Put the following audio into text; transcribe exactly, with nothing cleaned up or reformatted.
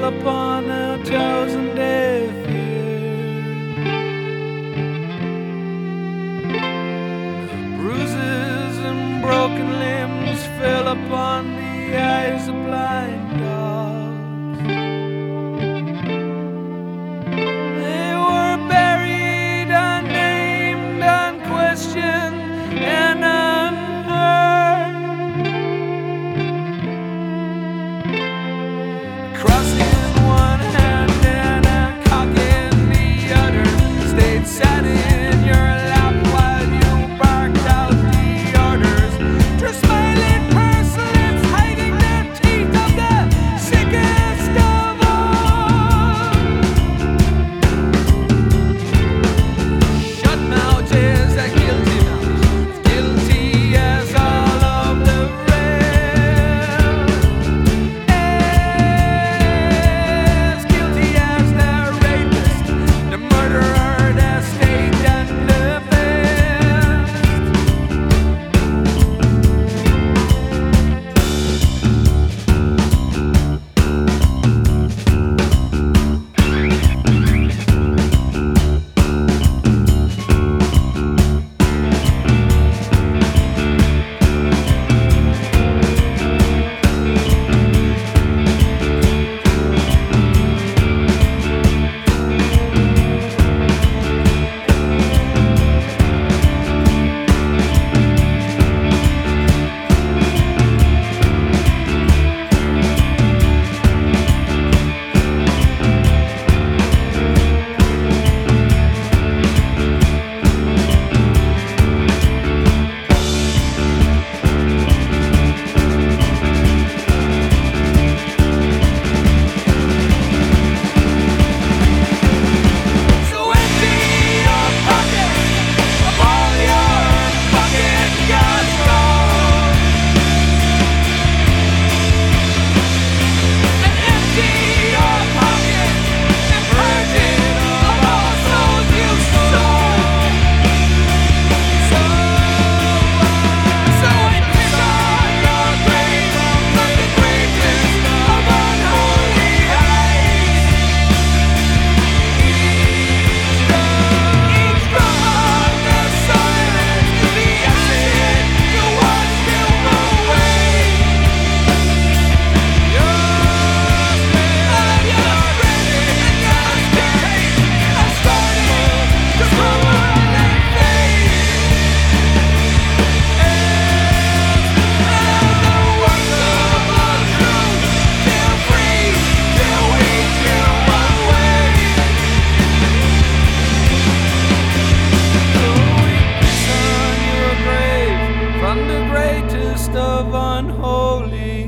fell upon a thousand deaf ears. Bruises and broken limbs fell upon the eyes of blind dogs. They were buried, unnamed, unquestioned, and unheard. Crossing in one hand and a cock in the other, stayed sat in your lap while you barked out the orders. Just smiling persons hiding their teeth of the sickest of all. Shut mouth is a guilty mouth, guilty as all of the rest. As guilty as the rapist, the murderer, the state, and the pest. So empty your pockets of all your fucking God's gold, and empty your pockets and purge it of all souls you sold. So, so we piss on your grave from the greatest of unholy heights. Each drum on the silence to the acid to wash them away. Your spread, your spread, and your state are starting to crumble and fade. And the workable truth till free, till we till one way. So we piss on your grave from the greatest of unholy